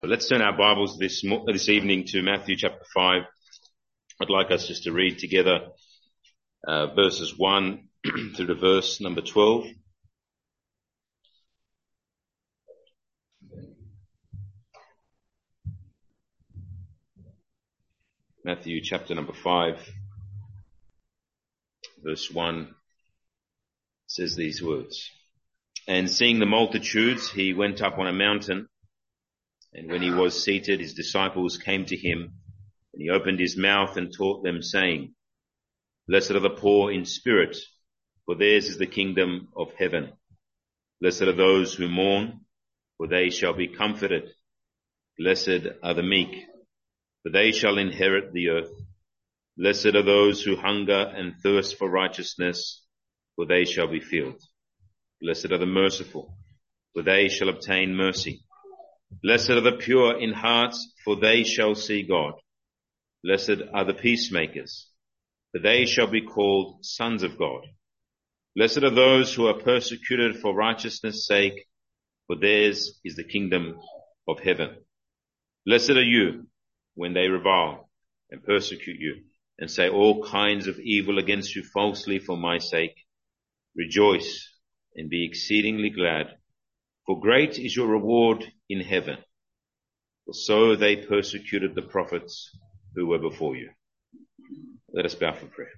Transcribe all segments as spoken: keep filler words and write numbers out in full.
But let's turn our Bibles this this evening to Matthew chapter five. I'd like us just to read together uh, verses one through to verse number twelve. Matthew chapter number five, verse one says these words. And seeing the multitudes, he went up on a mountain. And when he was seated, his disciples came to him, and he opened his mouth and taught them, saying, Blessed are the poor in spirit, for theirs is the kingdom of heaven. Blessed are those who mourn, for they shall be comforted. Blessed are the meek, for they shall inherit the earth. Blessed are those who hunger and thirst for righteousness, for they shall be filled. Blessed are the merciful, for they shall obtain mercy. Blessed are the pure in heart, for they shall see God. Blessed are the peacemakers, for they shall be called sons of God. Blessed are those who are persecuted for righteousness' sake, for theirs is the kingdom of heaven. Blessed are you when they revile and persecute you and say all kinds of evil against you falsely for my sake. Rejoice and be exceedingly glad, for great is your reward in heaven. For so they persecuted the prophets who were before you. Let us bow for prayer.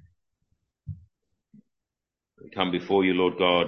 We come before you, Lord God,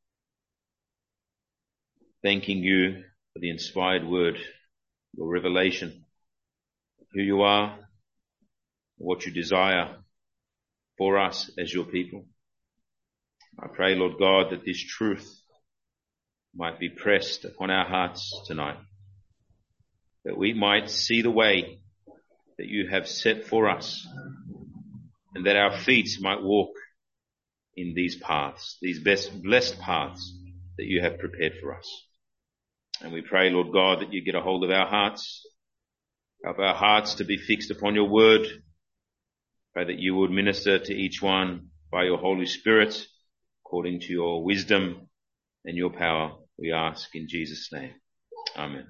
thanking you for the inspired word, your revelation, who you are, what you desire for us as your people. I pray, Lord God, that this truth might be pressed upon our hearts tonight, that we might see the way that you have set for us, and that our feet might walk in these paths, these best blessed paths that you have prepared for us. And we pray, Lord God, that you get a hold of our hearts, help our hearts to be fixed upon your word. Pray that you would minister to each one by your Holy Spirit, according to your wisdom and your power, we ask in Jesus' name. Amen.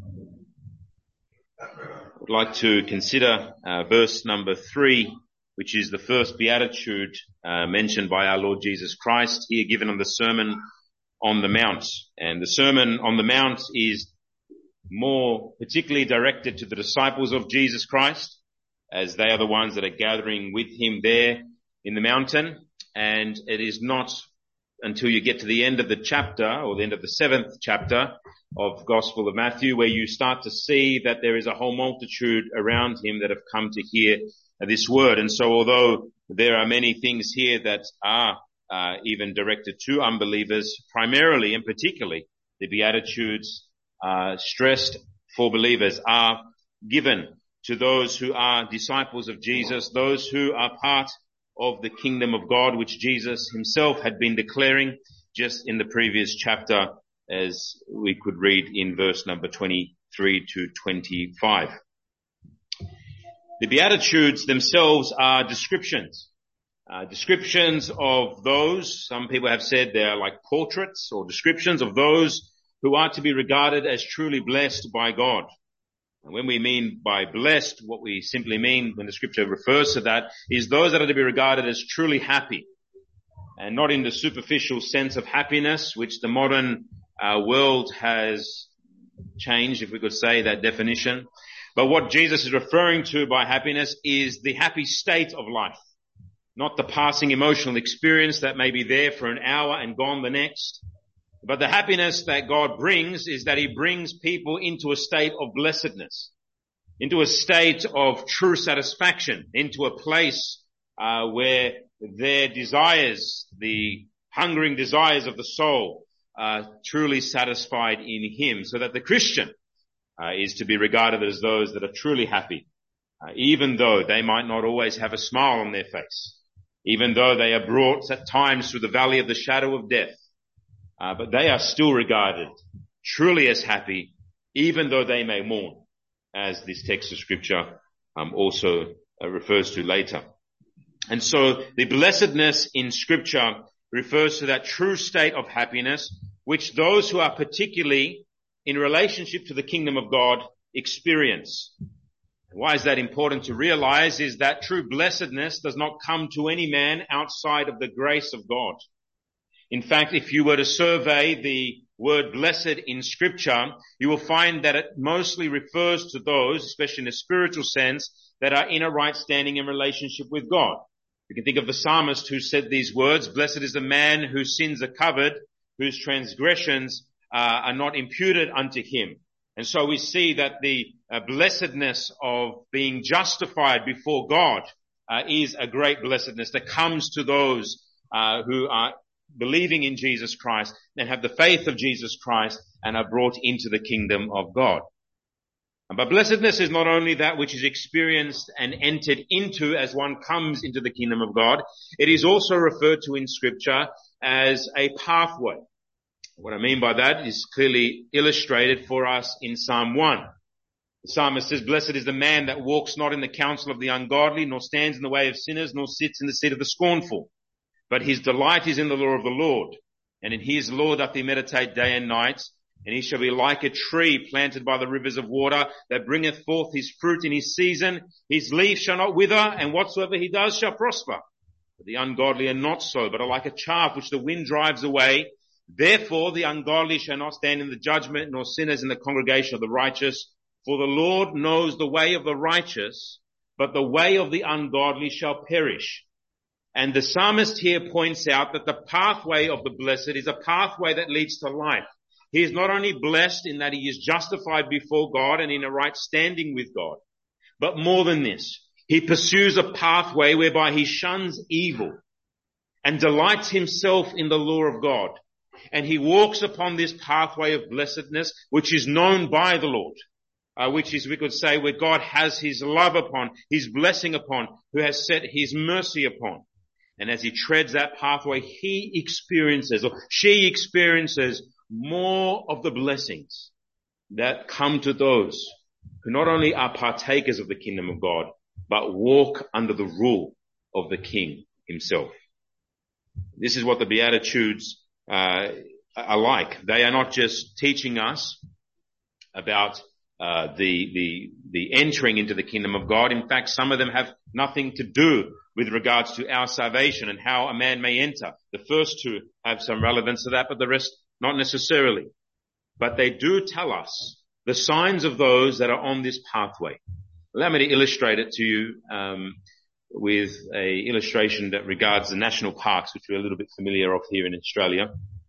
I'd like to consider uh, verse number three, which is the first beatitude uh, mentioned by our Lord Jesus Christ, here given on the Sermon on the Mount. And the Sermon on the Mount is more particularly directed to the disciples of Jesus Christ, as they are the ones that are gathering with him there in the mountain. And it is not until you get to the end of the chapter, or the end of the seventh chapter of Gospel of Matthew, where you start to see that there is a whole multitude around him that have come to hear this word. And so although there are many things here that are uh, even directed to unbelievers, primarily and particularly the Beatitudes uh, stressed for believers are given to those who are disciples of Jesus, those who are part of the kingdom of God, which Jesus himself had been declaring just in the previous chapter, as we could read in verse number twenty-three to twenty-five. The Beatitudes themselves are descriptions, uh, descriptions of those, some people have said they're like portraits or descriptions of those who are to be regarded as truly blessed by God. And when we mean by blessed, what we simply mean when the scripture refers to that is those that are to be regarded as truly happy, and not in the superficial sense of happiness, which the modern uh, world has changed, if we could say that definition. But what Jesus is referring to by happiness is the happy state of life, not the passing emotional experience that may be there for an hour and gone the next. But the happiness that God brings is that he brings people into a state of blessedness, into a state of true satisfaction, into a place uh, where their desires, the hungering desires of the soul, are truly satisfied in him, so that the Christian uh, is to be regarded as those that are truly happy, uh, even though they might not always have a smile on their face, even though they are brought at times through the valley of the shadow of death. Uh, but they are still regarded truly as happy, even though they may mourn, as this text of scripture um, also uh, refers to later. And so the blessedness in scripture refers to that true state of happiness, which those who are particularly in relationship to the kingdom of God experience. Why is that important to realize is that true blessedness does not come to any man outside of the grace of God. In fact, if you were to survey the word blessed in Scripture, you will find that it mostly refers to those, especially in a spiritual sense, that are in a right standing in relationship with God. You can think of the psalmist who said these words, "Blessed is the man whose sins are covered, whose transgressions uh, are not imputed unto him." And so we see that the uh, blessedness of being justified before God uh, is a great blessedness that comes to those uh, who are believing in Jesus Christ and have the faith of Jesus Christ and are brought into the kingdom of God. But blessedness is not only that which is experienced and entered into as one comes into the kingdom of God, it is also referred to in Scripture as a pathway. What I mean by that is clearly illustrated for us in Psalm one. The psalmist says, "Blessed is the man that walks not in the counsel of the ungodly, nor stands in the way of sinners, nor sits in the seat of the scornful. But his delight is in the law of the Lord, and in his law doth he meditate day and night. And he shall be like a tree planted by the rivers of water, that bringeth forth his fruit in his season. His leaf shall not wither, and whatsoever he does shall prosper. But the ungodly are not so, but are like a chaff which the wind drives away. Therefore the ungodly shall not stand in the judgment, nor sinners in the congregation of the righteous. For the Lord knows the way of the righteous, but the way of the ungodly shall perish." And the psalmist here points out that the pathway of the blessed is a pathway that leads to life. He is not only blessed in that he is justified before God and in a right standing with God, but more than this, he pursues a pathway whereby he shuns evil and delights himself in the law of God. And he walks upon this pathway of blessedness, which is known by the Lord, uh, which is, we could say, where God has his love upon, his blessing upon, who has set his mercy upon. And as he treads that pathway, he experiences, or she experiences, more of the blessings that come to those who not only are partakers of the kingdom of God, but walk under the rule of the King himself. This is what the Beatitudes uh, are like. They are not just teaching us about uh, the, the, the entering into the kingdom of God. In fact, some of them have nothing to do with regards to our salvation and how a man may enter. The first two have some relevance to that, but the rest not necessarily. But they do tell us the signs of those that are on this pathway. Allow me to illustrate it to you um, with a illustration that regards the national parks, which we're a little bit familiar of here in Australia.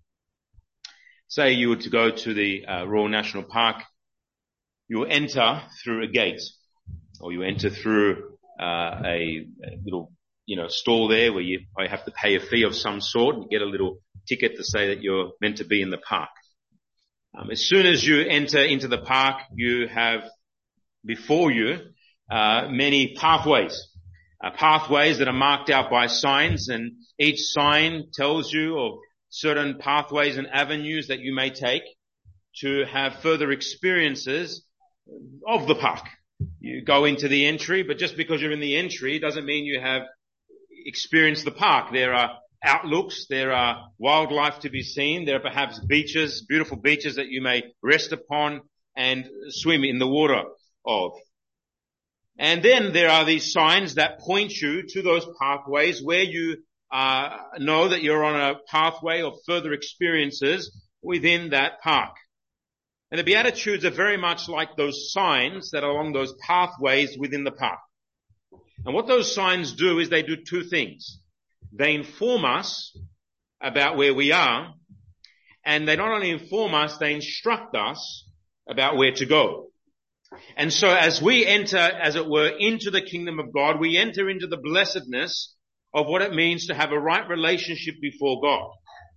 Say you were to go to the uh, Royal National Park, you will enter through a gate, or you enter through uh, a, a little, you know, stall there where you have to pay a fee of some sort and get a little ticket to say that you're meant to be in the park. Um, as soon as you enter into the park, you have before you uh, many pathways, uh, pathways that are marked out by signs, and each sign tells you of certain pathways and avenues that you may take to have further experiences of the park. You go into the entry, but just because you're in the entry doesn't mean you have experienced the park. There are outlooks, there are wildlife to be seen, there are perhaps beaches, beautiful beaches that you may rest upon and swim in the water of. And then there are these signs that point you to those pathways where you uh, know that you're on a pathway of further experiences within that park. And the Beatitudes are very much like those signs that are along those pathways within the park. And what those signs do is they do two things. They inform us about where we are, and they not only inform us, they instruct us about where to go. And so as we enter, as it were, into the kingdom of God, we enter into the blessedness of what it means to have a right relationship before God.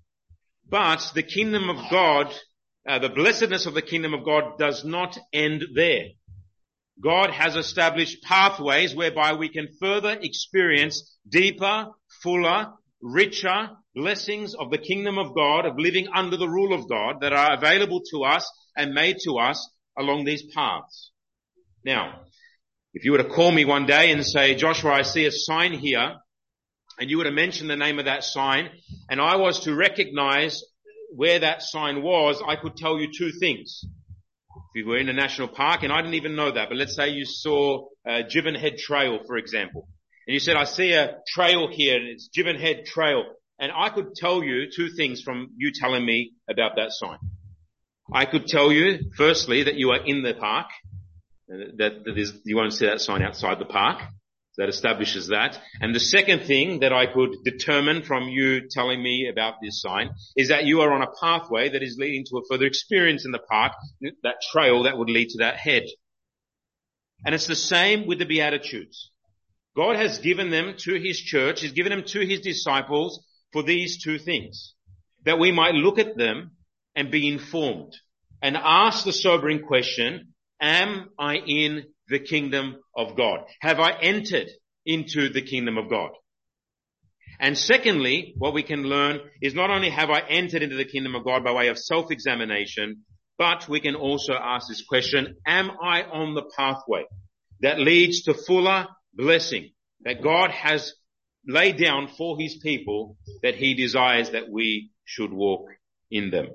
But the kingdom of God, uh, the blessedness of the kingdom of God does not end there. God has established pathways whereby we can further experience deeper, fuller, richer blessings of the kingdom of God, of living under the rule of God, that are available to us and made to us along these paths. Now, if you were to call me one day and say, "Joshua, I see a sign here," and you were to mention the name of that sign, and I was to recognize where that sign was, I could tell you two things. If you were in a national park, and I didn't even know that, but let's say you saw uh, Jiven Head Trail, for example, and you said, I see a trail here, and it's Jiven Head Trail, and I could tell you two things from you telling me about that sign. I could tell you, firstly, that you are in the park, that, that is, you won't see that sign outside the park. That establishes that. And the second thing that I could determine from you telling me about this sign is that you are on a pathway that is leading to a further experience in the park, that trail that would lead to that head. And it's the same with the Beatitudes. God has given them to His church, He's given them to His disciples for these two things. That we might look at them and be informed and ask the sobering question, am I in the kingdom of God? Have I entered into the kingdom of God? And secondly, what we can learn is not only have I entered into the kingdom of God by way of self-examination, but we can also ask this question, am I on the pathway that leads to fuller blessing that God has laid down for His people, that He desires that we should walk in them?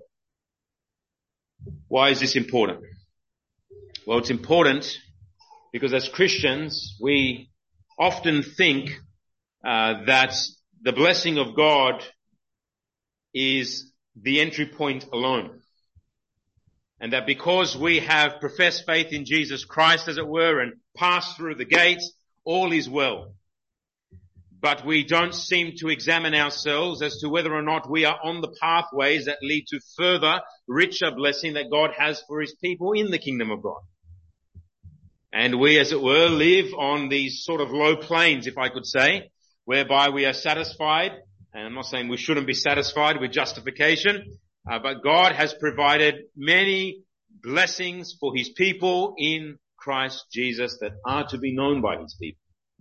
Why is this important? Well, it's important because as Christians, we often think uh, that the blessing of God is the entry point alone. And that because we have professed faith in Jesus Christ, as it were, and passed through the gates, all is well. But we don't seem to examine ourselves as to whether or not we are on the pathways that lead to further, richer blessing that God has for His people in the kingdom of God. And we, as it were, live on these sort of low planes, if I could say, whereby we are satisfied. And I'm not saying we shouldn't be satisfied with justification, uh, but God has provided many blessings for His people in Christ Jesus that are to be known by His people.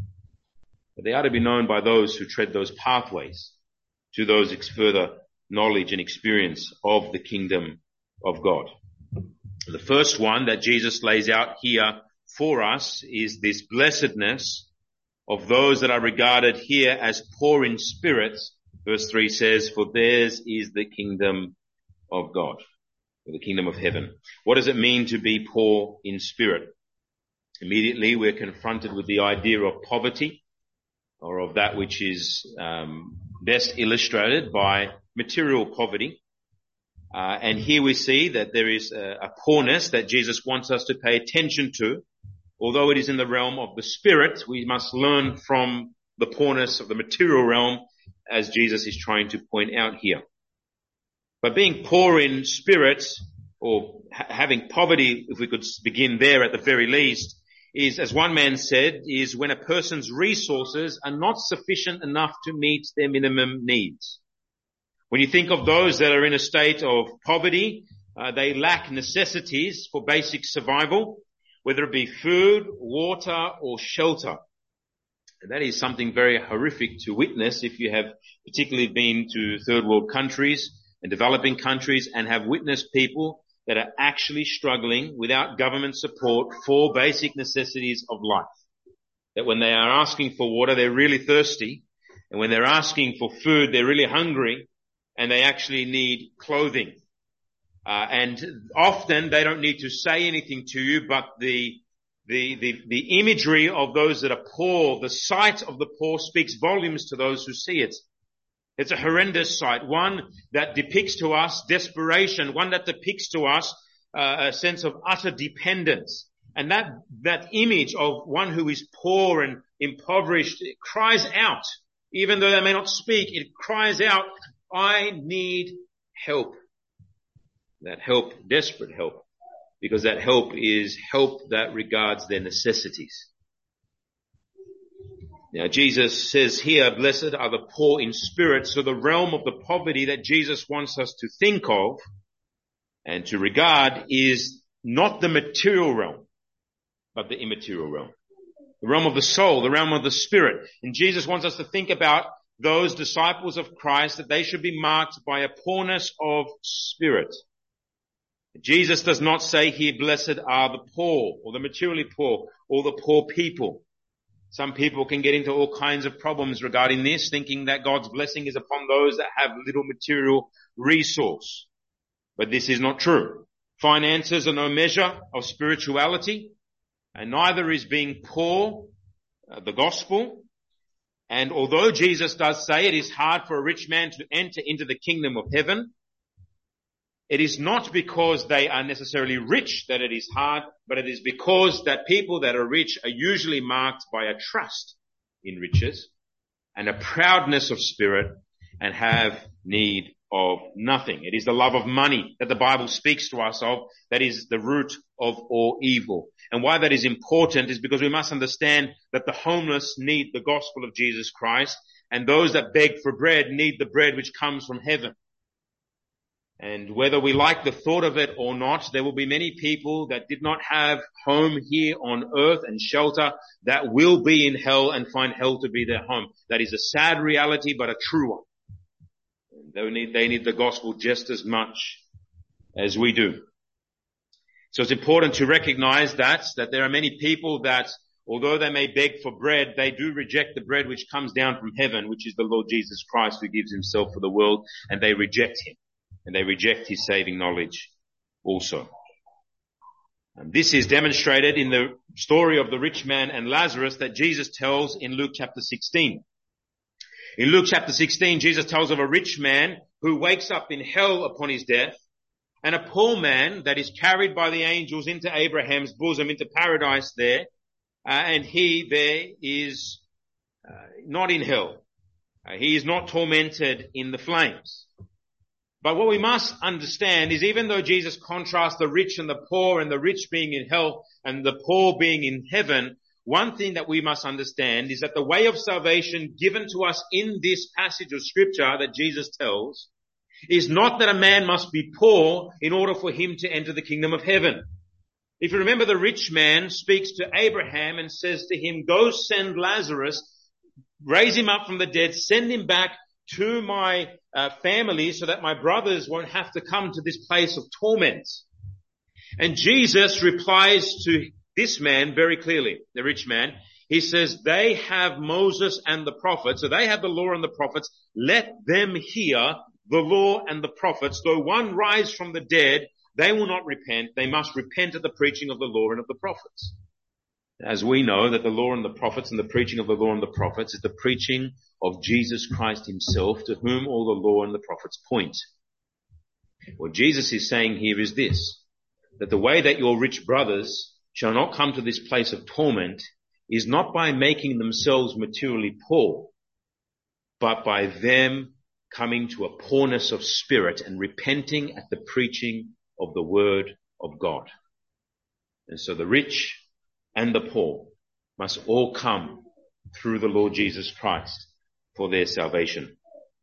But they are to be known by those who tread those pathways to those further knowledge and experience of the kingdom of God. The first one that Jesus lays out here for us is this blessedness of those that are regarded here as poor in spirit. Verse three says, for theirs is the kingdom of God, or the kingdom of heaven. What does it mean to be poor in spirit? Immediately we're confronted with the idea of poverty, or of that which is um, best illustrated by material poverty. Uh, and here we see that there is a, a poorness that Jesus wants us to pay attention to. Although it is in the realm of the spirit, we must learn from the poorness of the material realm, as Jesus is trying to point out here. But being poor in spirit, or ha- having poverty, if we could begin there at the very least, is, as one man said, is when a person's resources are not sufficient enough to meet their minimum needs. When you think of those that are in a state of poverty, uh, they lack necessities for basic survival, whether it be food, water, or shelter. And that is something very horrific to witness if you have particularly been to third world countries and developing countries and have witnessed people that are actually struggling without government support for basic necessities of life. That when they are asking for water, they're really thirsty. And when they're asking for food, they're really hungry. And they actually need clothing. Uh, and often they don't need to say anything to you, but the, the, the, the imagery of those that are poor, the sight of the poor speaks volumes to those who see it. It's a horrendous sight, one that depicts to us desperation, one that depicts to us uh, a sense of utter dependence. And that, that image of one who is poor and impoverished, it cries out, even though they may not speak, it cries out, I need help. That help, desperate help, because that help is help that regards their necessities. Now Jesus says here, blessed are the poor in spirit. So the realm of the poverty that Jesus wants us to think of and to regard is not the material realm, but the immaterial realm. The realm of the soul, the realm of the spirit. And Jesus wants us to think about those disciples of Christ, that they should be marked by a poorness of spirit. Jesus does not say here, blessed are the poor, or the materially poor, or the poor people. Some people can get into all kinds of problems regarding this, thinking that God's blessing is upon those that have little material resource. But this is not true. Finances are no measure of spirituality, and neither is being poor uh, the gospel. And although Jesus does say it is hard for a rich man to enter into the kingdom of heaven, it is not because they are necessarily rich that it is hard, but it is because that people that are rich are usually marked by a trust in riches and a proudness of spirit and have need of nothing. It is the love of money that the Bible speaks to us of that is the root of all evil. And why that is important is because we must understand that the homeless need the gospel of Jesus Christ, and those that beg for bread need the bread which comes from heaven. And whether we like the thought of it or not, there will be many people that did not have home here on earth and shelter that will be in hell and find hell to be their home. That is a sad reality, but a true one. They need, they need the gospel just as much as we do. So it's important to recognize that, that there are many people that, although they may beg for bread, they do reject the bread which comes down from heaven, which is the Lord Jesus Christ who gives himself for the world, and they reject him. And they reject his saving knowledge also. And this is demonstrated in the story of the rich man and Lazarus that Jesus tells in Luke chapter sixteen. In Luke chapter sixteen, Jesus tells of a rich man who wakes up in hell upon his death, and a poor man that is carried by the angels into Abraham's bosom, into paradise there, uh, and he there is uh, not in hell. Uh, he is not tormented in the flames. But what we must understand is even though Jesus contrasts the rich and the poor, and the rich being in hell and the poor being in heaven, one thing that we must understand is that the way of salvation given to us in this passage of scripture that Jesus tells is not that a man must be poor in order for him to enter the kingdom of heaven. If you remember, the rich man speaks to Abraham and says to him, go send Lazarus, raise him up from the dead, send him back to my uh, family so that my brothers won't have to come to this place of torment. And Jesus replies to this man very clearly, the rich man. He says, they have Moses and the prophets, so they have the law and the prophets. Let them hear the law and the prophets. Though one rise from the dead, they will not repent. They must repent at the preaching of the law and of the prophets. As we know that the law and the prophets and the preaching of the law and the prophets is the preaching of Jesus Christ himself, to whom all the law and the prophets point. What Jesus is saying here is this, that the way that your rich brothers shall not come to this place of torment is not by making themselves materially poor, but by them coming to a poorness of spirit and repenting at the preaching of the word of God. And so the rich and the poor must all come through the Lord Jesus Christ for their salvation.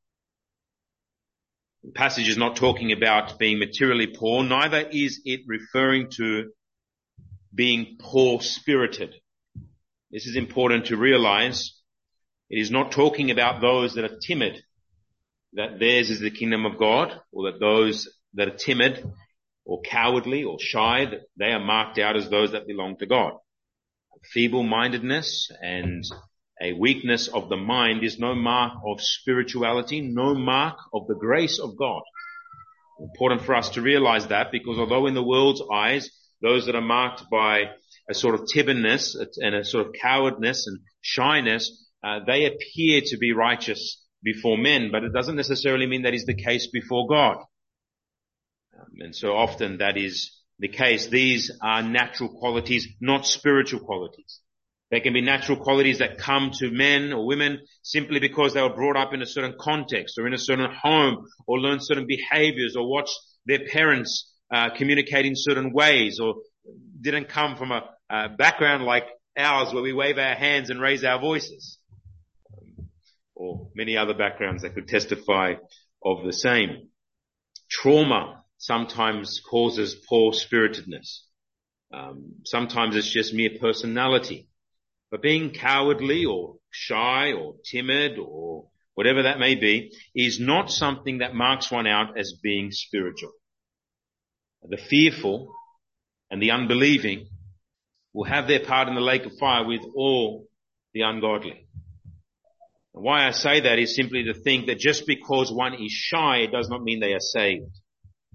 The passage is not talking about being materially poor, neither is it referring to being poor-spirited. This is important to realize. It is not talking about those that are timid, that theirs is the kingdom of God, or that those that are timid or cowardly or shy, that they are marked out as those that belong to God. Feeble-mindedness and a weakness of the mind is no mark of spirituality, no mark of the grace of God. Important for us to realize that, because although in the world's eyes, those that are marked by a sort of timidness and a sort of cowardness and shyness, uh, they appear to be righteous before men, but it doesn't necessarily mean that is the case before God. Um, and so often that is the case. These are natural qualities, not spiritual qualities. They can be natural qualities that come to men or women simply because they were brought up in a certain context or in a certain home, or learned certain behaviors, or watched their parents uh, communicate in certain ways, or didn't come from a, a background like ours where we wave our hands and raise our voices, um, or many other backgrounds that could testify of the same. Trauma sometimes causes poor-spiritedness. Um, sometimes it's just mere personality. But being cowardly or shy or timid or whatever that may be is not something that marks one out as being spiritual. The fearful and the unbelieving will have their part in the lake of fire with all the ungodly. And why I say that is simply to think that just because one is shy, it does not mean they are saved.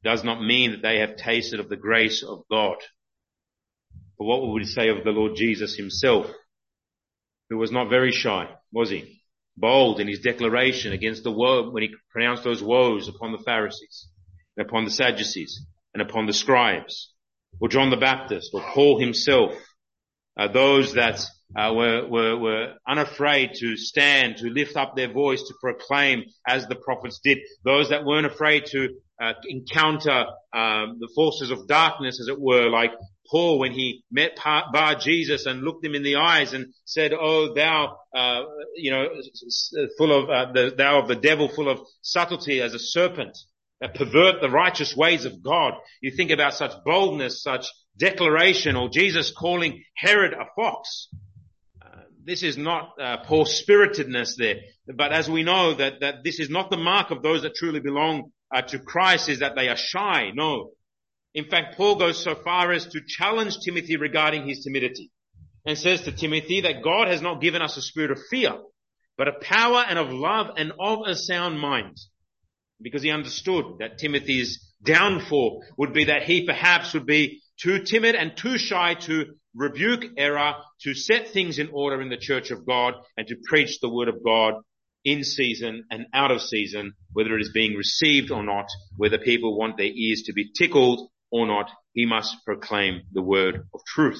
does not mean that they have tasted of the grace of God. But what would we say of the Lord Jesus himself, who was not very shy, was he? Bold in his declaration against the woe, when he pronounced those woes upon the Pharisees, and upon the Sadducees, and upon the scribes, or John the Baptist, or Paul himself, uh, those that uh, were, were, were unafraid to stand, to lift up their voice, to proclaim as the prophets did, those that weren't afraid to uh, encounter um, the forces of darkness, as it were, like Paul when he met Bar Jesus and looked him in the eyes and said, "Oh, thou, uh, you know, full of uh, the, thou of the devil, full of subtlety as a serpent, that pervert the righteous ways of God." You think about such boldness, such declaration, or Jesus calling Herod a fox. Uh, this is not uh, poor spiritedness there, but as we know that that this is not the mark of those that truly belong uh, to Christ, is that they are shy. No. In fact, Paul goes so far as to challenge Timothy regarding his timidity, and says to Timothy that God has not given us a spirit of fear, but a power and of love and of a sound mind. Because he understood that Timothy's downfall would be that he perhaps would be too timid and too shy to rebuke error, to set things in order in the church of God, and to preach the word of God in season and out of season, whether it is being received or not, whether people want their ears to be tickled or not. He must proclaim the word of truth.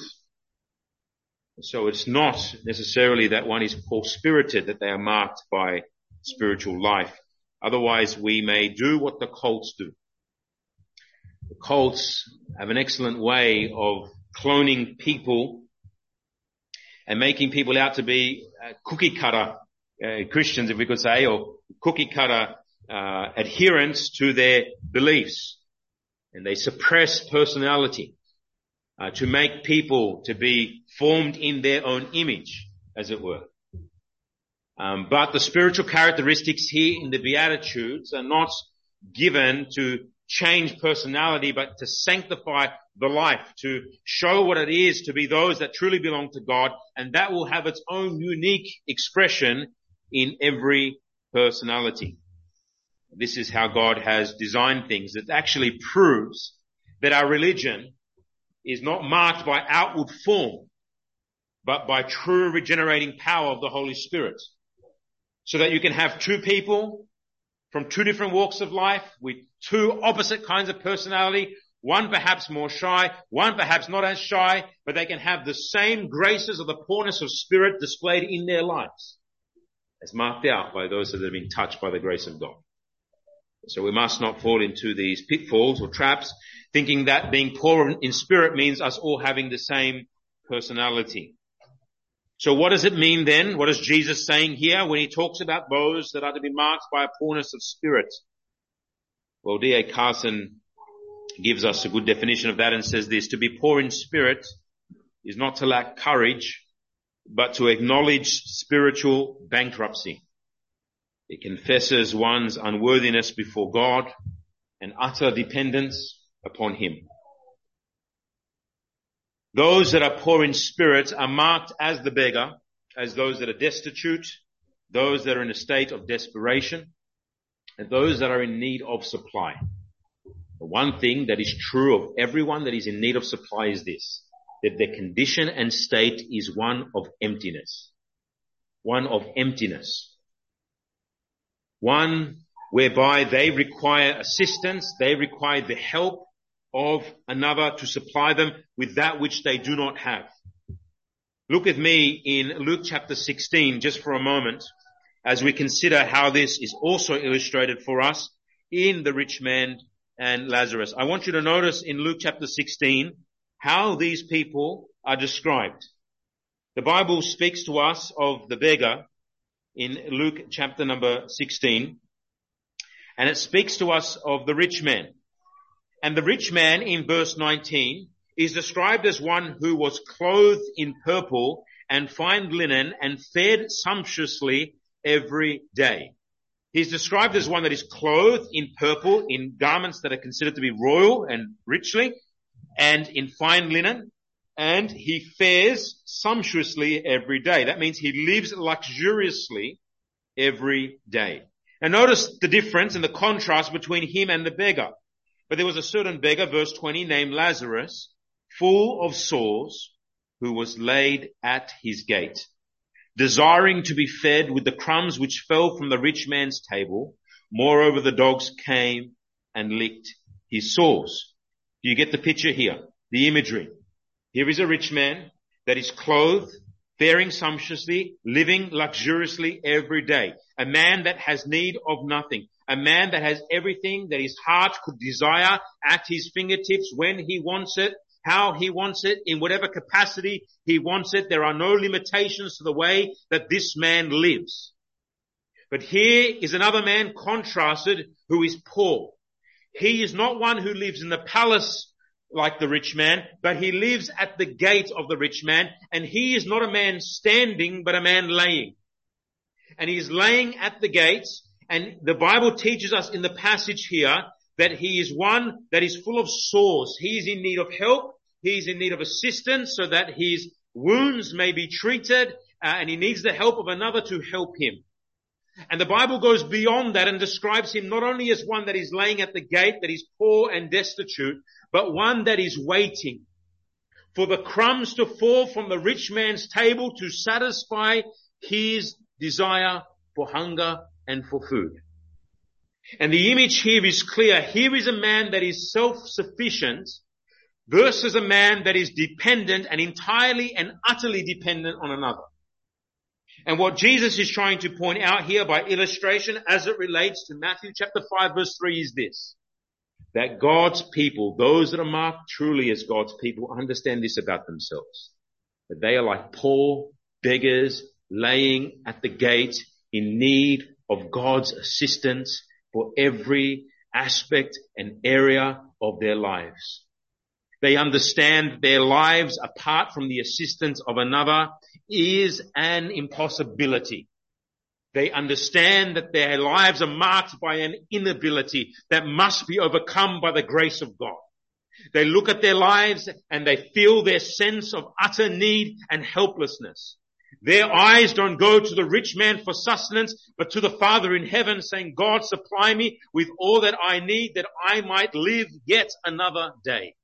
So it's not necessarily that one is poor-spirited, that they are marked by spiritual life. Otherwise, we may do what the cults do. The cults have an excellent way of cloning people and making people out to be uh, cookie-cutter uh, Christians, if we could say, or cookie-cutter uh, adherents to their beliefs. And they suppress personality uh, to make people to be formed in their own image, as it were. Um, but the spiritual characteristics here in the Beatitudes are not given to change personality, but to sanctify the life, to show what it is to be those that truly belong to God, and that will have its own unique expression in every personality. This is how God has designed things. It actually proves that our religion is not marked by outward form, but by true regenerating power of the Holy Spirit. So that you can have two people from two different walks of life with two opposite kinds of personality, one perhaps more shy, one perhaps not as shy, but they can have the same graces of the poorness of spirit displayed in their lives, as marked out by those that have been touched by the grace of God. So we must not fall into these pitfalls or traps, thinking that being poor in spirit means us all having the same personality. So what does it mean then? What is Jesus saying here when he talks about those that are to be marked by a poorness of spirit? Well, D A Carson gives us a good definition of that and says this: to be poor in spirit is not to lack courage, but to acknowledge spiritual bankruptcy. It confesses one's unworthiness before God and utter dependence upon him. Those that are poor in spirit are marked as the beggar, as those that are destitute, those that are in a state of desperation, and those that are in need of supply. The one thing that is true of everyone that is in need of supply is this: that their condition and state is one of emptiness. One of emptiness. One whereby they require assistance, they require the help of another to supply them with that which they do not have. Look with me in Luke chapter sixteen just for a moment as we consider how this is also illustrated for us in the rich man and Lazarus. I want you to notice in Luke chapter sixteen how these people are described. The Bible speaks to us of the beggar in Luke chapter number sixteen, and it speaks to us of the rich man. And the rich man in verse nineteen is described as one who was clothed in purple and fine linen and fed sumptuously every day. He's described as one that is clothed in purple, in garments that are considered to be royal and richly, and in fine linen, and he fares sumptuously every day. That means he lives luxuriously every day. And notice the difference and the contrast between him and the beggar. But there was a certain beggar, verse twenty, named Lazarus, full of sores, who was laid at his gate, desiring to be fed with the crumbs which fell from the rich man's table. Moreover, the dogs came and licked his sores. Do you get the picture here? The imagery. Here is a rich man that is clothed, faring sumptuously, living luxuriously every day. A man that has need of nothing. A man that has everything that his heart could desire at his fingertips when he wants it, how he wants it, in whatever capacity he wants it. There are no limitations to the way that this man lives. But here is another man contrasted who is poor. He is not one who lives in the palace like the rich man, but he lives at the gate of the rich man, and he is not a man standing, but a man laying. And he is laying at the gates, and the Bible teaches us in the passage here that he is one that is full of sores. He is in need of help. He is in need of assistance so that his wounds may be treated, uh, and he needs the help of another to help him. And the Bible goes beyond that and describes him not only as one that is laying at the gate, that is poor and destitute, but one that is waiting for the crumbs to fall from the rich man's table to satisfy his desire for hunger and for food. And the image here is clear. Here is a man that is self-sufficient versus a man that is dependent and entirely and utterly dependent on another. And what Jesus is trying to point out here by illustration as it relates to Matthew chapter five verse three is this. That God's people, those that are marked truly as God's people, understand this about themselves. That they are like poor beggars laying at the gate in need of God's assistance for every aspect and area of their lives. They understand their lives apart from the assistance of another is an impossibility. They understand that their lives are marked by an inability that must be overcome by the grace of God. They look at their lives and they feel their sense of utter need and helplessness. Their eyes don't go to the rich man for sustenance, but to the Father in heaven saying, God, supply me with all that I need that I might live yet another day.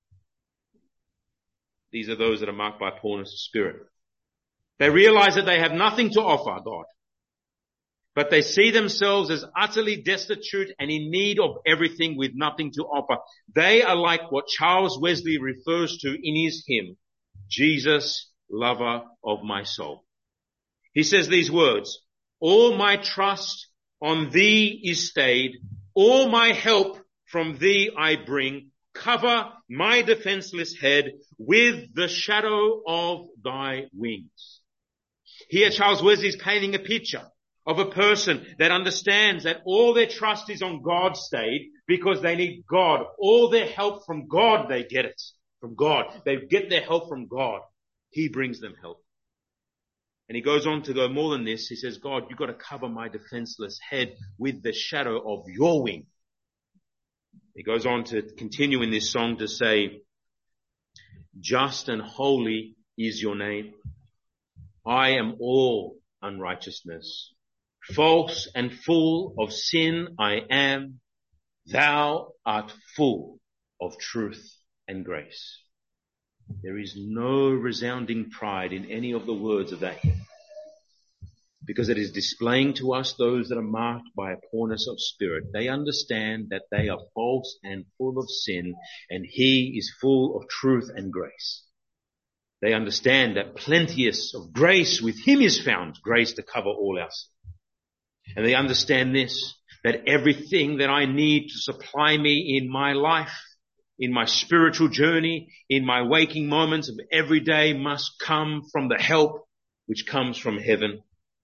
These are those that are marked by poorness of spirit. They realize that they have nothing to offer God, but they see themselves as utterly destitute and in need of everything with nothing to offer. They are like what Charles Wesley refers to in his hymn, Jesus, lover of my soul. He says these words, all my trust on thee is stayed, all my help from thee I bring, cover my defenseless head with the shadow of thy wings. Here Charles Wesley is painting a picture of a person that understands that all their trust is on God's side because they need God. All their help from God, they get it from God. They get their help from God. He brings them help. And he goes on to go more than this. He says, God, you've got to cover my defenseless head with the shadow of your wing. He goes on to continue in this song to say, just and holy is your name. I am all unrighteousness. False and full of sin I am. Thou art full of truth and grace. There is no resounding pride in any of the words of that hymn, because it is displaying to us those that are marked by a poorness of spirit. They understand that they are false and full of sin, and He is full of truth and grace. They understand that plenteous of grace with Him is found, grace to cover all our sin. And they understand this, that everything that I need to supply me in my life, in my spiritual journey, in my waking moments of every day must come from the help which comes from heaven.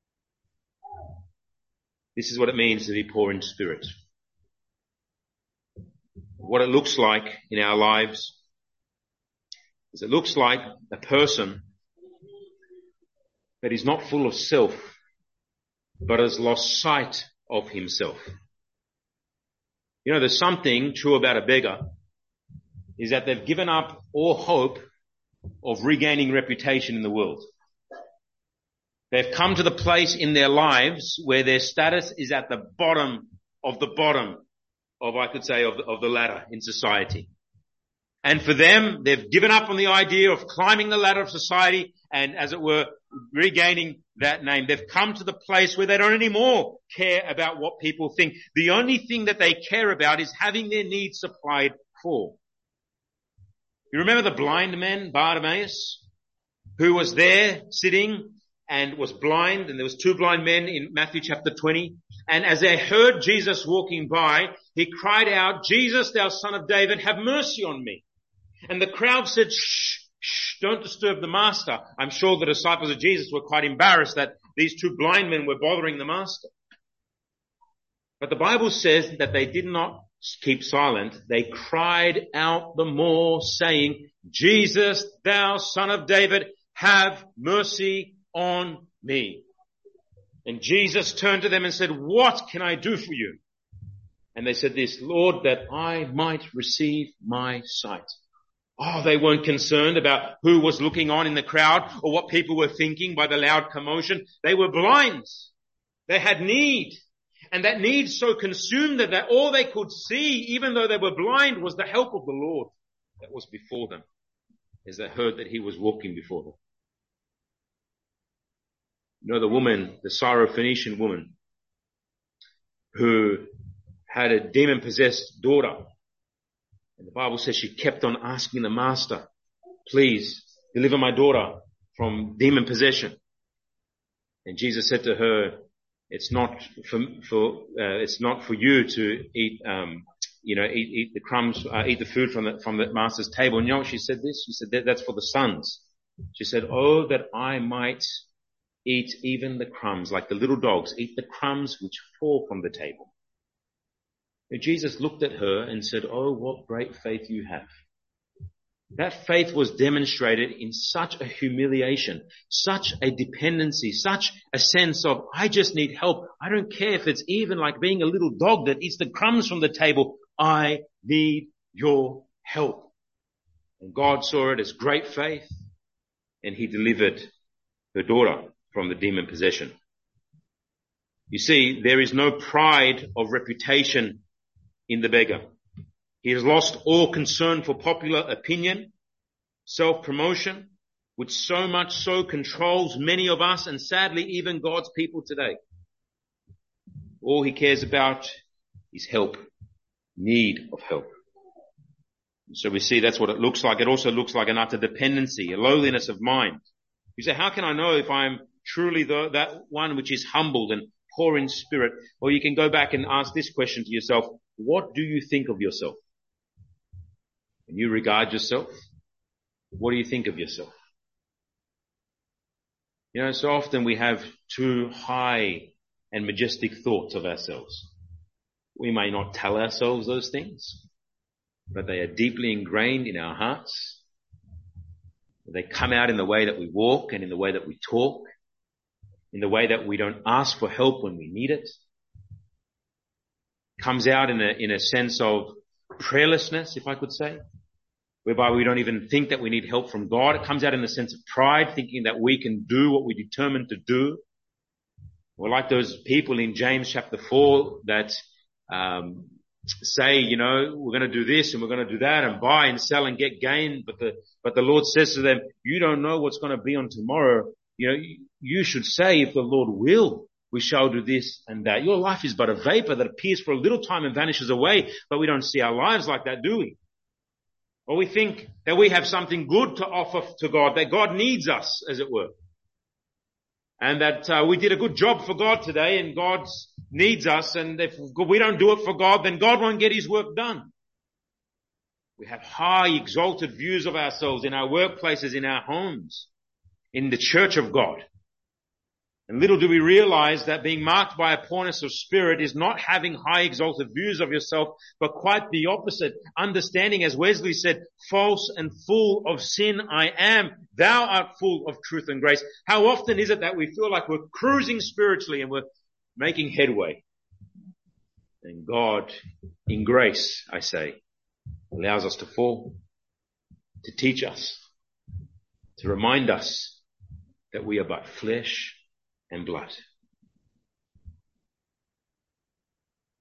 This is what it means to be poor in spirit. What it looks like in our lives is it looks like a person that is not full of self, but has lost sight of himself. You know, there's something true about a beggar, is that they've given up all hope of regaining reputation in the world. They've come to the place in their lives where their status is at the bottom of the bottom. of, I could say, of, of the ladder in society. And for them, they've given up on the idea of climbing the ladder of society and, as it were, regaining that name. They've come to the place where they don't anymore care about what people think. The only thing that they care about is having their needs supplied for. You remember the blind man, Bartimaeus, who was there sitting and was blind, and there was two blind men in Matthew chapter twenty. And as they heard Jesus walking by, he cried out, "Jesus, thou son of David, have mercy on me." And the crowd said, shh, shh, don't disturb the master. I'm sure the disciples of Jesus were quite embarrassed that these two blind men were bothering the master. But the Bible says that they did not keep silent. They cried out the more, saying, "Jesus, thou son of David, have mercy on me." And Jesus turned to them and said, "What can I do for you?" And they said this, "Lord, that I might receive my sight." Oh, they weren't concerned about who was looking on in the crowd or what people were thinking by the loud commotion. They were blind. They had need. And that need so consumed them that all they could see, even though they were blind, was the help of the Lord that was before them as they heard that he was walking before them. You know, the woman, the Syrophoenician woman, who had a demon-possessed daughter. And the Bible says she kept on asking the master, "Please deliver my daughter from demon possession." And Jesus said to her, "It's not for, for uh, it's not for you to eat, um, you know, eat, eat the crumbs, uh, eat the food from the from the master's table." And you know what she said? This, she said that that's for the sons. She said, "Oh, that I might eat even the crumbs, like the little dogs, eat the crumbs which fall from the table." And Jesus looked at her and said, "Oh, what great faith you have." That faith was demonstrated in such a humiliation, such a dependency, such a sense of, I just need help. I don't care if it's even like being a little dog that eats the crumbs from the table. I need your help. And God saw it as great faith, and he delivered her daughter from the demon possession. You see, there is no pride of reputation in the beggar. He has lost all concern for popular opinion, self-promotion, which so much so controls many of us and sadly even God's people today. All he cares about is help, need of help. So we see that's what it looks like. It also looks like an utter dependency, a lowliness of mind. You say, how can I know if I'm truly the, that one which is humbled and poor in spirit? Or you can go back and ask this question to yourself. What do you think of yourself? When you regard yourself, what do you think of yourself? You know, so often we have too high and majestic thoughts of ourselves. We may not tell ourselves those things, but they are deeply ingrained in our hearts. They come out in the way that we walk and in the way that we talk, in the way that we don't ask for help when we need it. Comes out in a, in a sense of prayerlessness, if I could say, whereby we don't even think that we need help from God. It comes out in the sense of pride, thinking that we can do what we're determined to do. We're like those people in James chapter four that um say, you know, we're going to do this and we're going to do that and buy and sell and get gain. But the, but the Lord says to them, you don't know what's going to be on tomorrow. You know, you should say, if the Lord will, we shall do this and that. Your life is but a vapor that appears for a little time and vanishes away, but we don't see our lives like that, do we? Or we think that we have something good to offer to God, that God needs us, as it were. And that uh, we did a good job for God today and God needs us, and if we don't do it for God, then God won't get his work done. We have high exalted views of ourselves in our workplaces, in our homes, in the church of God. And little do we realize that being marked by a poorness of spirit is not having high exalted views of yourself, but quite the opposite. Understanding, as Wesley said, false and full of sin I am. Thou art full of truth and grace. How often is it that we feel like we're cruising spiritually and we're making headway? And God, in grace, I say, allows us to fall, to teach us, to remind us that we are but flesh and blood.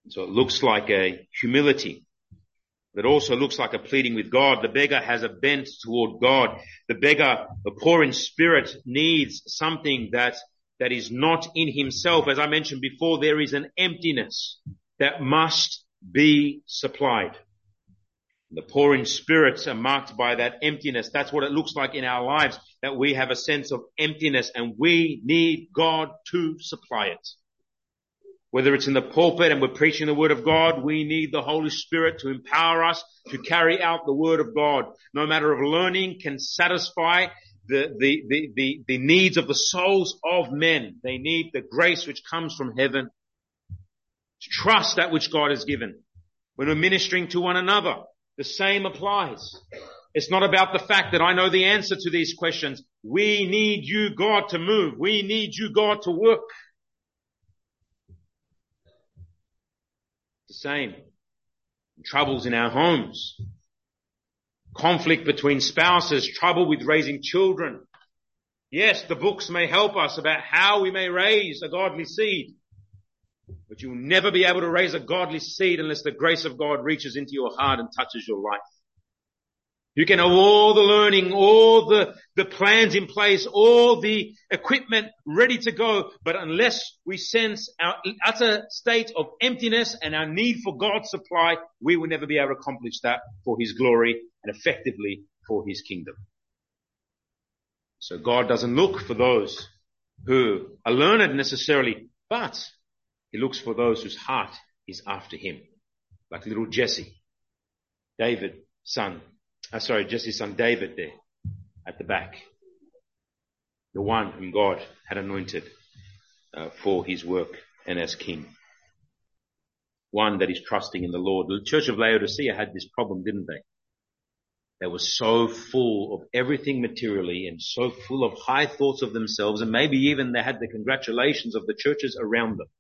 So it looks like a humility. But it also looks like a pleading with God. The beggar has a bent toward God. The beggar, the poor in spirit, needs something that, that is not in himself. As I mentioned before, there is an emptiness that must be supplied. The poor in spirit are marked by that emptiness. That's what it looks like in our lives, that we have a sense of emptiness and we need God to supply it. Whether it's in the pulpit and we're preaching the Word of God, we need the Holy Spirit to empower us to carry out the Word of God. No matter of learning can satisfy the, the, the, the, the needs of the souls of men. They need the grace which comes from heaven. To trust that which God has given. When we're ministering to one another, the same applies. It's not about the fact that I know the answer to these questions. We need you, God, to move. We need you, God, to work. The same. Troubles in our homes. Conflict between spouses. Trouble with raising children. Yes, the books may help us about how we may raise a godly seed. But you will never be able to raise a godly seed unless the grace of God reaches into your heart and touches your life. You can have all the learning, all the, the plans in place, all the equipment ready to go, but unless we sense our utter state of emptiness and our need for God's supply, we will never be able to accomplish that for His glory and effectively for His kingdom. So God doesn't look for those who are learned necessarily, but He looks for those whose heart is after Him. Like little Jesse, David's son. Uh, sorry, Jesse's son David there at the back. The one whom God had anointed uh, for His work and as king. One that is trusting in the Lord. The church of Laodicea had this problem, didn't they? They were so full of everything materially and so full of high thoughts of themselves, and maybe even they had the congratulations of the churches around them.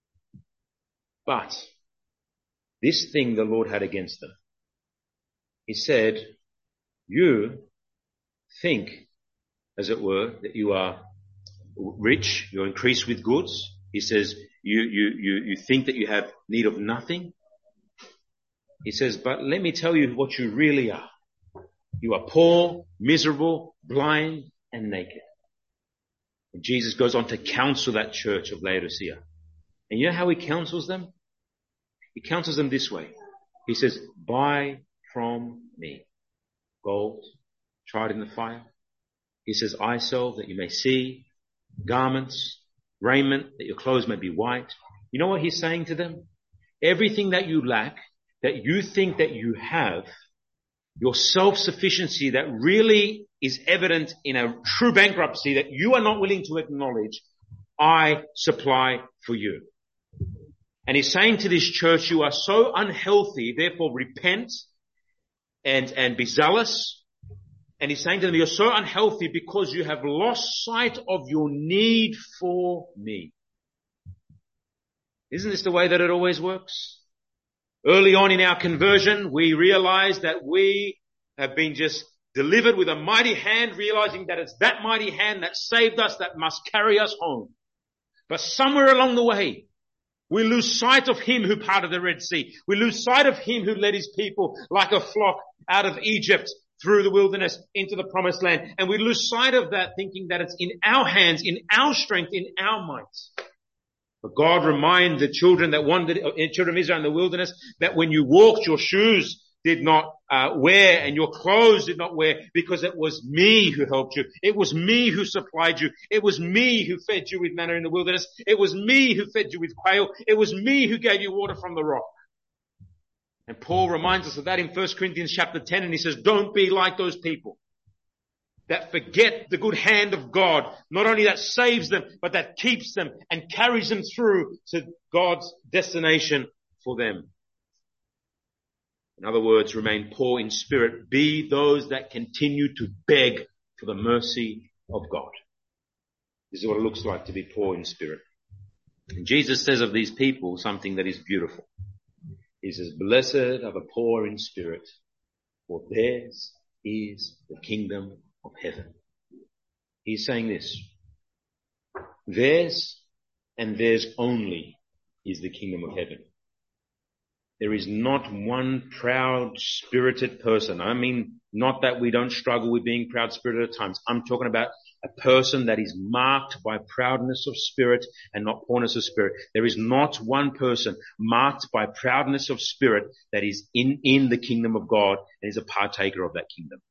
But this thing the Lord had against them. He said, you think, as it were, that you are rich, you're increased with goods. He says, you, you, you, you think that you have need of nothing. He says, but let me tell you what you really are. You are poor, miserable, blind, and naked. And Jesus goes on to counsel that church of Laodicea. And you know how He counsels them? He counsels them this way. He says, buy from me gold, tried in the fire. He says, eye salve that you may see, garments, raiment that your clothes may be white. You know what He's saying to them? Everything that you lack, that you think that you have, your self-sufficiency that really is evident in a true bankruptcy that you are not willing to acknowledge, I supply for you. And He's saying to this church, you are so unhealthy, therefore repent and, and be zealous. And He's saying to them, you're so unhealthy because you have lost sight of your need for me. Isn't this the way that it always works? Early on in our conversion, we realize that we have been just delivered with a mighty hand, realizing that it's that mighty hand that saved us, that must carry us home. But somewhere along the way, we lose sight of Him who parted the Red Sea. We lose sight of Him who led His people like a flock out of Egypt through the wilderness into the promised land. And we lose sight of that, thinking that it's in our hands, in our strength, in our might. But God reminded the children that wandered, children of Israel in the wilderness, that when you walked, your shoes did not uh, wear and your clothes did not wear, because it was me who helped you. It was me who supplied you. It was me who fed you with manna in the wilderness. It was me who fed you with quail. It was me who gave you water from the rock. And Paul reminds us of that in First Corinthians chapter ten, and he says, don't be like those people that forget the good hand of God, not only that saves them, but that keeps them and carries them through to God's destination for them. In other words, remain poor in spirit. Be those that continue to beg for the mercy of God. This is what it looks like to be poor in spirit. And Jesus says of these people something that is beautiful. He says, blessed are the poor in spirit, for theirs is the kingdom of heaven. He's saying this. Theirs and theirs only is the kingdom of heaven. There is not one proud-spirited person. I mean, not that we don't struggle with being proud-spirited at times. I'm talking about a person that is marked by proudness of spirit and not poorness of spirit. There is not one person marked by proudness of spirit that is in, in the kingdom of God and is a partaker of that kingdom.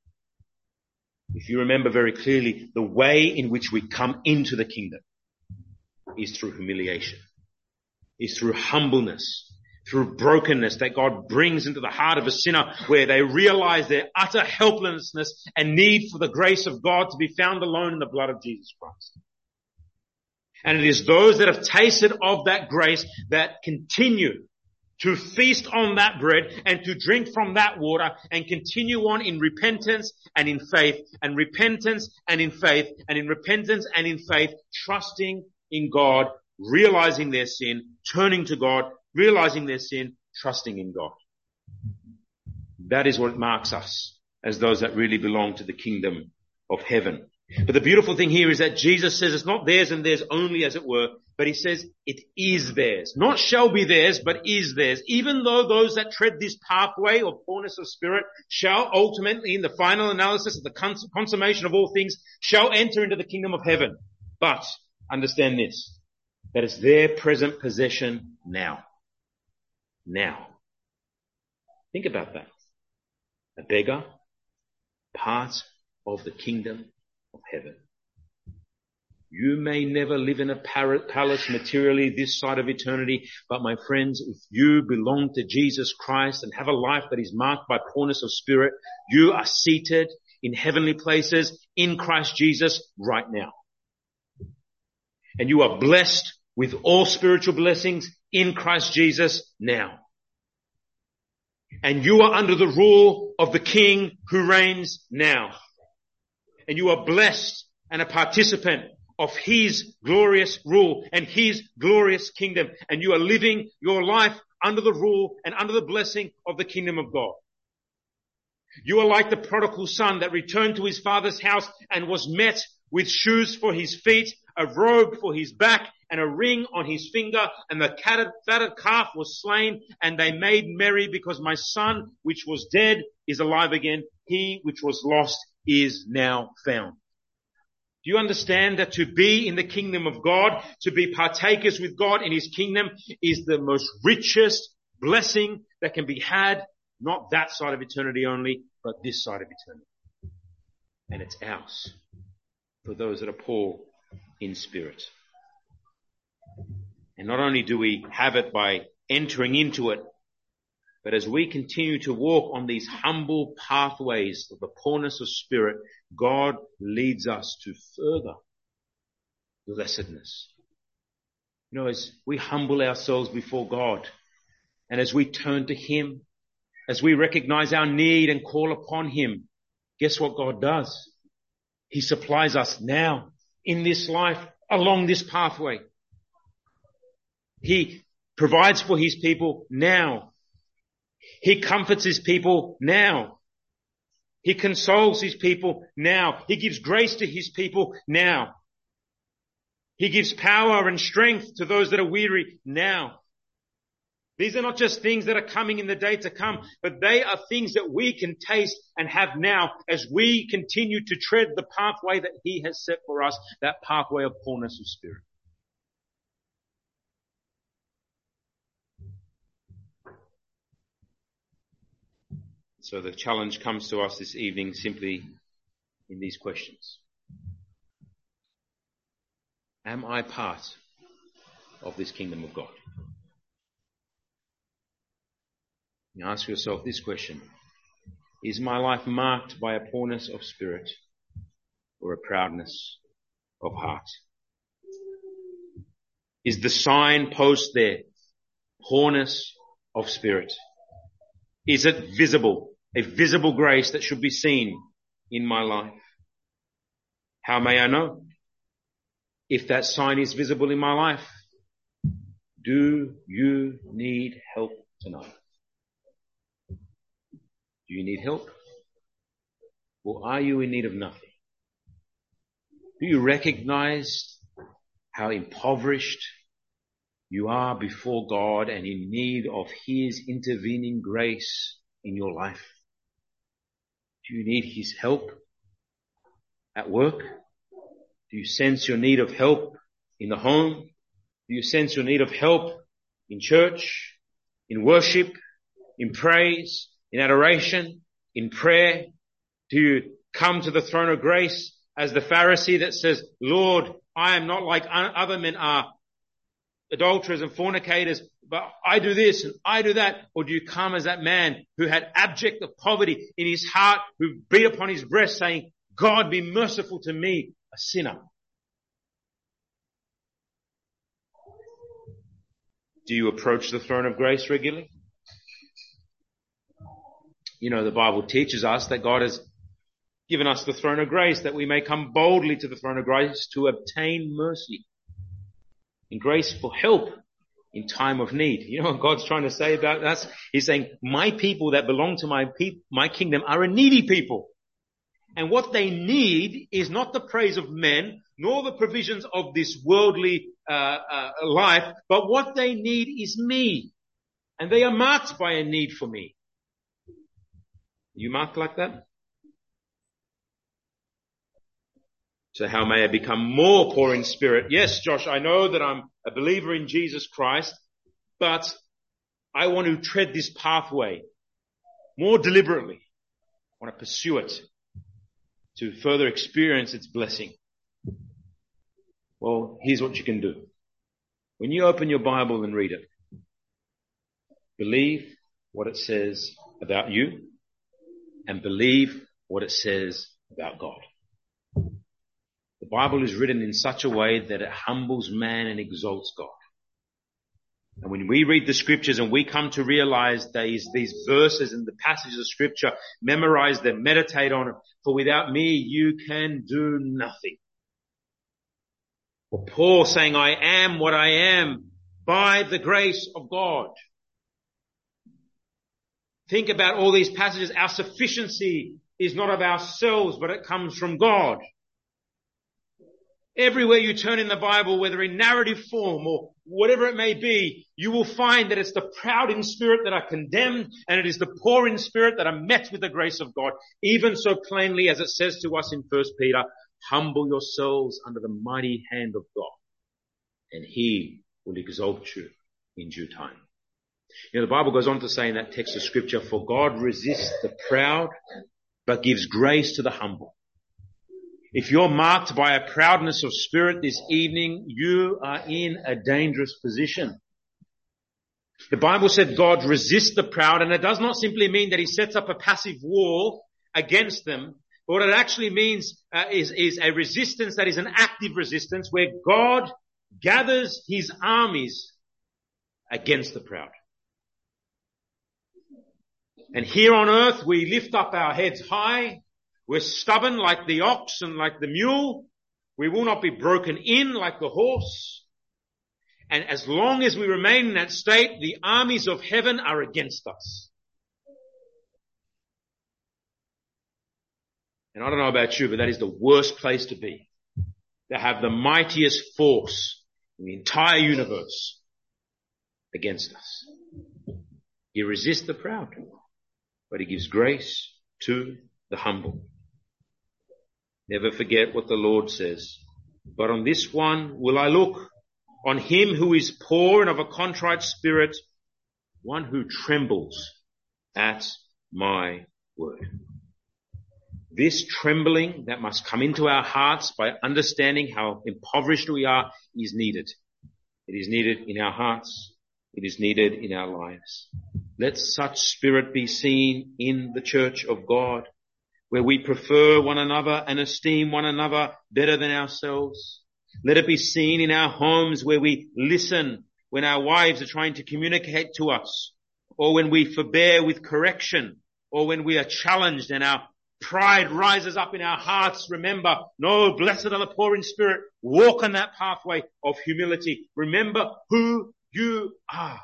If you remember very clearly, the way in which we come into the kingdom is through humiliation, is through humbleness, through brokenness that God brings into the heart of a sinner, where they realize their utter helplessness and need for the grace of God to be found alone in the blood of Jesus Christ. And it is those that have tasted of that grace that continue to feast on that bread and to drink from that water and continue on in repentance and in faith, and repentance and in faith, and in repentance and in faith, trusting in God, realizing their sin, turning to God, realizing their sin, trusting in God. That is what marks us as those that really belong to the kingdom of heaven. But the beautiful thing here is that Jesus says it's not theirs and theirs only, as it were, but he says it is theirs. Not shall be theirs, but is theirs. Even though those that tread this pathway of poorness of spirit shall ultimately, in the final analysis of the cons- consummation of all things, shall enter into the kingdom of heaven. But understand this, that it's their present possession now. Now. Think about that. A beggar, part of the kingdom of heaven. You may never live in a palace materially this side of eternity, but my friends, if you belong to Jesus Christ and have a life that is marked by poorness of spirit, you are seated in heavenly places in Christ Jesus right now. And you are blessed with all spiritual blessings in Christ Jesus now. And you are under the rule of the King who reigns now. And you are blessed and a participant of His glorious rule and His glorious kingdom. And you are living your life under the rule and under the blessing of the kingdom of God. You are like the prodigal son that returned to his father's house and was met with shoes for his feet, a robe for his back, and a ring on his finger, and the fatted calf was slain, and they made merry, because my son, which was dead, is alive again. He which was lost is now found. Do you understand that to be in the kingdom of God, to be partakers with God in His kingdom, is the most richest blessing that can be had, not that side of eternity only, but this side of eternity. And it's ours for those that are poor in spirit. And not only do we have it by entering into it, but as we continue to walk on these humble pathways of the poorness of spirit, God leads us to further blessedness. You know, as we humble ourselves before God, and as we turn to Him, as we recognize our need and call upon Him, guess what God does? He supplies us now, in this life, along this pathway. He provides for His people now. He comforts His people now. He consoles His people now. He gives grace to His people now. He gives power and strength to those that are weary now. These are not just things that are coming in the day to come, but they are things that we can taste and have now as we continue to tread the pathway that He has set for us, that pathway of poorness of spirit. So the challenge comes to us this evening simply in these questions. Am I part of this kingdom of God? You ask yourself this question. Is my life marked by a poorness of spirit or a proudness of heart? Is the signpost there poorness of spirit? Is it visible? A visible grace that should be seen in my life? How may I know if that sign is visible in my life? Do you need help tonight? Do you need help? Or are you in need of nothing? Do you recognize how impoverished You are before God and in need of His intervening grace in your life. Do you need His help at work? Do you sense your need of help in the home? Do you sense your need of help in church, in worship, in praise, in adoration, in prayer? Do you come to the throne of grace as the Pharisee that says, Lord, I am not like other men are, adulterers and fornicators, but I do this and I do that? Or do you come as that man who had abject poverty in his heart, who beat upon his breast saying, God, be merciful to me, a sinner? Do you approach the throne of grace regularly? You know, the Bible teaches us that God has given us the throne of grace, that we may come boldly to the throne of grace to obtain mercy and grace for help in time of need. You know what God's trying to say about us? He's saying, my people that belong to my pe- my kingdom are a needy people. And what they need is not the praise of men, nor the provisions of this worldly uh, uh, life, but what they need is me. And they are marked by a need for me. You marked like that? So how may I become more poor in spirit? Yes, Josh, I know that I'm a believer in Jesus Christ, but I want to tread this pathway more deliberately. I want to pursue it to further experience its blessing. Well, here's what you can do. When you open your Bible and read it, believe what it says about you and believe what it says about God. The Bible is written in such a way that it humbles man and exalts God. And when we read the scriptures and we come to realize these, these verses and the passages of scripture, memorize them, meditate on them, for without me you can do nothing. Or Paul saying, I am what I am by the grace of God. Think about all these passages. Our sufficiency is not of ourselves, but it comes from God. Everywhere you turn in the Bible, whether in narrative form or whatever it may be, you will find that it's the proud in spirit that are condemned and it is the poor in spirit that are met with the grace of God. Even so plainly as it says to us in First Peter, humble yourselves under the mighty hand of God and He will exalt you in due time. You know, the Bible goes on to say in that text of scripture, for God resists the proud but gives grace to the humble. If you're marked by a proudness of spirit this evening, you are in a dangerous position. The Bible said God resists the proud, and it does not simply mean that He sets up a passive wall against them. But what it actually means uh, is, is a resistance that is an active resistance where God gathers His armies against the proud. And here on earth we lift up our heads high. We're stubborn like the ox and like the mule. We will not be broken in like the horse. And as long as we remain in that state, the armies of heaven are against us. And I don't know about you, but that is the worst place to be. To have the mightiest force in the entire universe against us. He resists the proud, but He gives grace to the humble. Never forget what the Lord says. But on this one will I look, on him who is poor and of a contrite spirit, one who trembles at my word. This trembling that must come into our hearts by understanding how impoverished we are is needed. It is needed in our hearts. It is needed in our lives. Let such spirit be seen in the church of God, where we prefer one another and esteem one another better than ourselves. Let it be seen in our homes where we listen when our wives are trying to communicate to us, or when we forbear with correction, or when we are challenged and our pride rises up in our hearts. Remember, no, blessed are the poor in spirit. Walk on that pathway of humility. Remember who you are.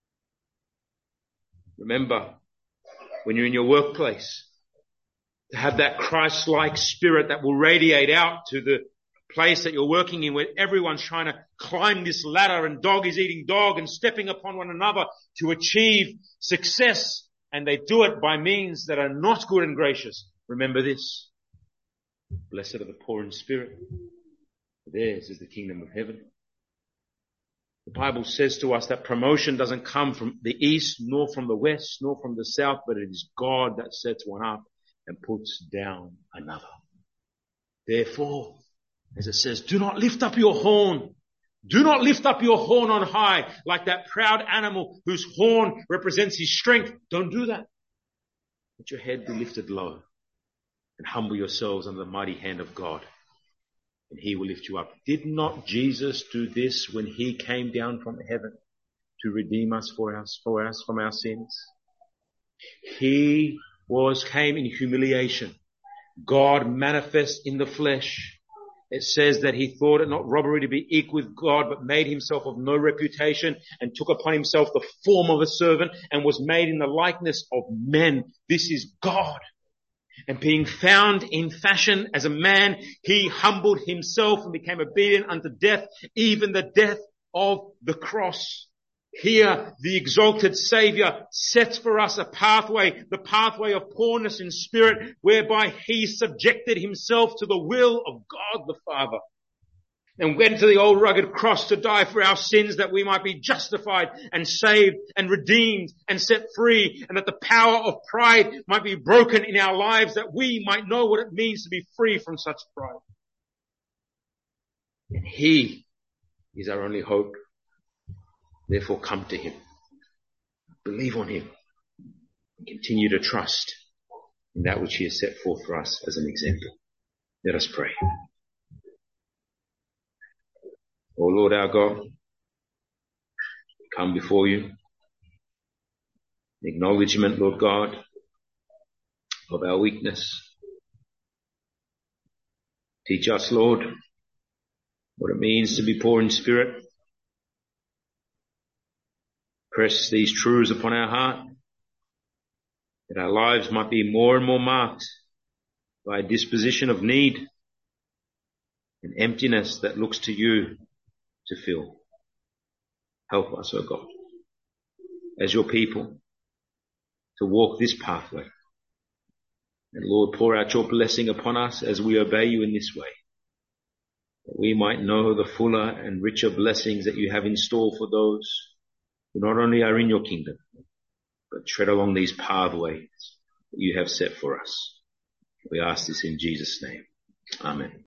Remember, when you're in your workplace, to have that Christ-like spirit that will radiate out to the place that you're working in where everyone's trying to climb this ladder and dog is eating dog and stepping upon one another to achieve success, and they do it by means that are not good and gracious. Remember this. Blessed are the poor in spirit. Theirs is the kingdom of heaven. The Bible says to us that promotion doesn't come from the east, nor from the west, nor from the south, but it is God that sets one up and puts down another. Therefore, as it says, do not lift up your horn. Do not lift up your horn on high like that proud animal whose horn represents his strength. Don't do that. Let your head be lifted low and humble yourselves under the mighty hand of God, and he will lift you up. Did not Jesus do this when he came down from heaven to redeem us for us, for us from our sins? He was, came in humiliation. God manifest in the flesh. It says that he thought it not robbery to be equal with God, but made himself of no reputation and took upon himself the form of a servant and was made in the likeness of men. This is God. And being found in fashion as a man, he humbled himself and became obedient unto death, even the death of the cross. Here, the exalted Savior sets for us a pathway, the pathway of poorness in spirit, whereby he subjected himself to the will of God the Father and went to the old rugged cross to die for our sins, that we might be justified and saved and redeemed and set free, and that the power of pride might be broken in our lives, that we might know what it means to be free from such pride. And he is our only hope. Therefore, come to him, believe on him, and continue to trust in that which he has set forth for us as an example. Let us pray. O Lord our God, we come before you in acknowledgement, Lord God, of our weakness. Teach us, Lord, what it means to be poor in spirit. Press these truths upon our heart, that our lives might be more and more marked by a disposition of need and emptiness that looks to you to fill. Help us, O God, as your people, to walk this pathway. And Lord, pour out your blessing upon us as we obey you in this way, that we might know the fuller and richer blessings that you have in store for those who not only are in your kingdom, but tread along these pathways that you have set for us. We ask this in Jesus' name. Amen.